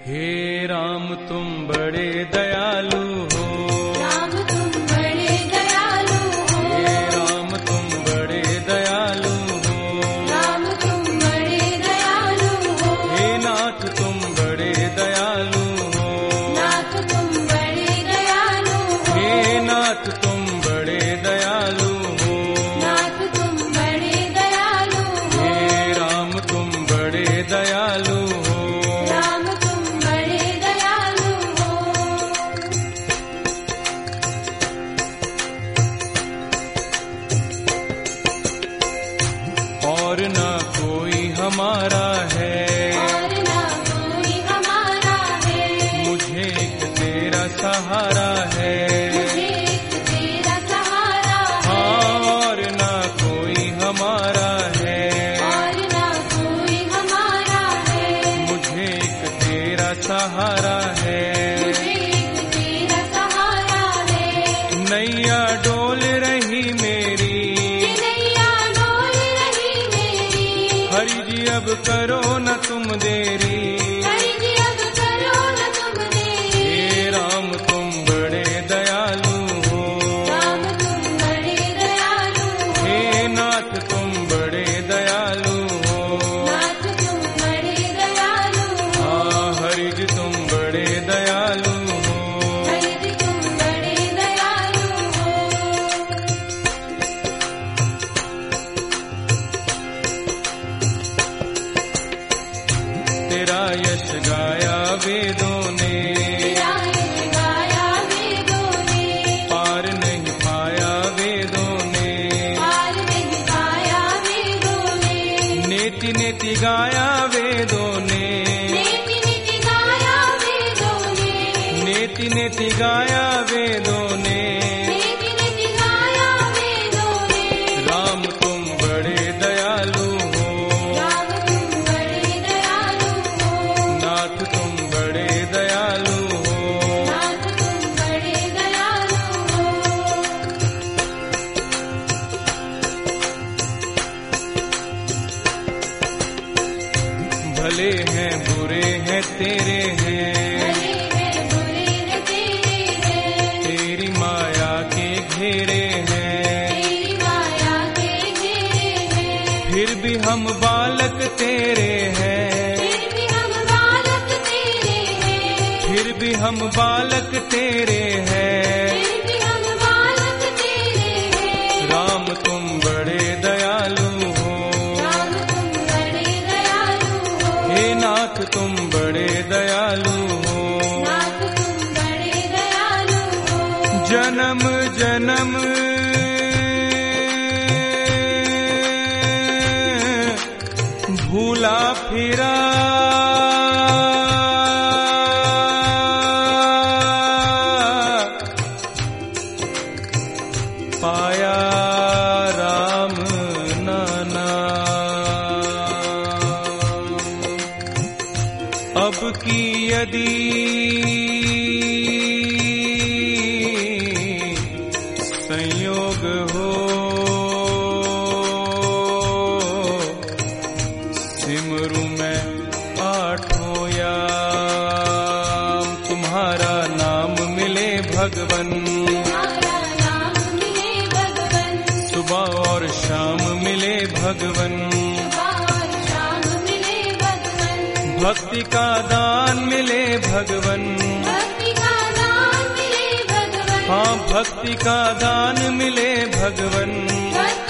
हे राम तुम बड़े दयालु हो, राम तुम बड़े दयालु हो, हे राम तुम बड़े दयालु हो, राम तुम बड़े दयालु हो, हे नाथ तुम बड़े दयालु हो, नाथ तुम बड़े दयालु हो, हे नाथ तुम बड़े दयालु हो, नाथ तुम बड़े दयालु हो, हे राम तुम बड़े दयालु हो। राम तुम बड़े दयालु हो। और न कोई हमारा है, और ना कोई हमारा है, मुझे एक तेरा सहारा है, मुझे एक तेरा सहारा है, हाँ और न कोई हमारा है, और ना कोई हमारा है, मुझे एक तेरा सहारा है। मुझे एक तेरा सहारा है। नैया डोल रही मेरी, नैया डोल रही मेरी, हरि जी अब करो न तुम देरी, हरि जी अब करो न तुम देरी, हे राम तुम बड़े दयालु हो, राम तुम बड़े दयालु हो, हे नाथ तुम बड़े दयालु हो, नाथ तुम बड़े दयालु हो, हाँ हरि जी तुम बड़े दयालु हो। हरि जी तुम बड़े दयालु हो। तेरा यश गाया वेदों ने, तेरा यश गाया वेदों ने, पार नहीं पाया वेदों ने, पार नहीं पाया वेदों ने, नेति नेति गाया वेदों ने, नेति नेति गाया वेदों ने, नेति नेति गाया वेदों ने, नेति नेति गाया वेदों ने, राम तुम बड़े दयालु हो, राम तुम बड़े दयालु हो, नाथ तुम बड़े दयालु हो, नाथ तुम बड़े दयालु हो। भले हैं बुरे हैं तेरे हैं, भले हैं बुरे हैं तेरे हैं, तेरी माया के घेरे हैं, तेरी माया के घेरे हैं, फिर भी हम बालक तेरे हैं, फिर भी हम बालक तेरे हैं, फिर भी हम बालक तेरे हैं, फिर भी हम बालक तेरे हैं, राम तुम बड़े दयालु हो, राम तुम बड़े दयालु हो, हे नाथ तुम बड़े दयालु हो, नाथ तुम बड़े दयालु हो, जन्म जन्म भूला फिरा पाया राम नाना, अब की यदि संयोग हो, सिमरू मैं आठों याम, तुम्हारा नाम मिले भगवन, तुम्हारा नाम मिले भगवन, सुबह और शाम मिले भगवन, और शाम मिले भगवन, भक्ति का दान मिले भगवन, भक्ति का दान मिले भगवन, हाँ भक्ति का दान मिले भगवन, भक्ति